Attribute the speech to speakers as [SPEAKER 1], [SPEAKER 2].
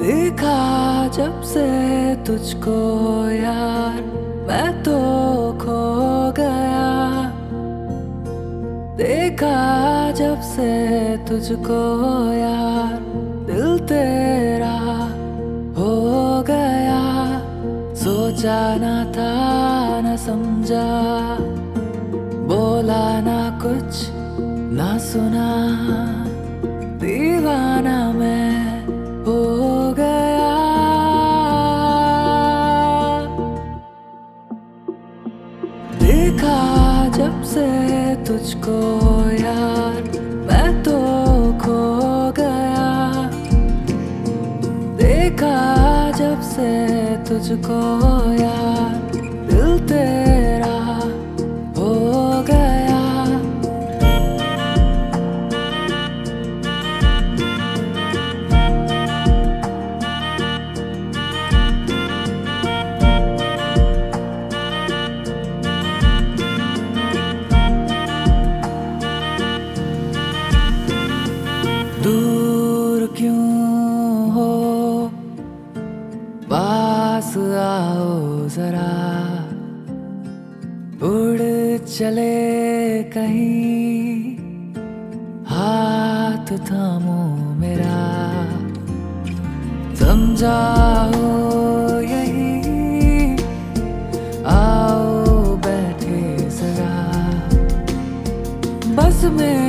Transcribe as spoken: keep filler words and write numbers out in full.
[SPEAKER 1] देखा जब से तुझको यार मैं तो खो गया। देखा जब से तुझको यार दिल तेरा हो गया। सोचा ना था न समझा, बोला ना कुछ ना सुना, दीवाना मैं हो गया। देखा जब से तुझको यार मैं तो खो गया। देखा जब से तुझको यार दिल तेरा हो गया। दूर क्यों हो, पास आओ जरा, उड़ चले कहीं, हाथ थामो मेरा। समझाओ यही, आओ बैठे जरा, बस में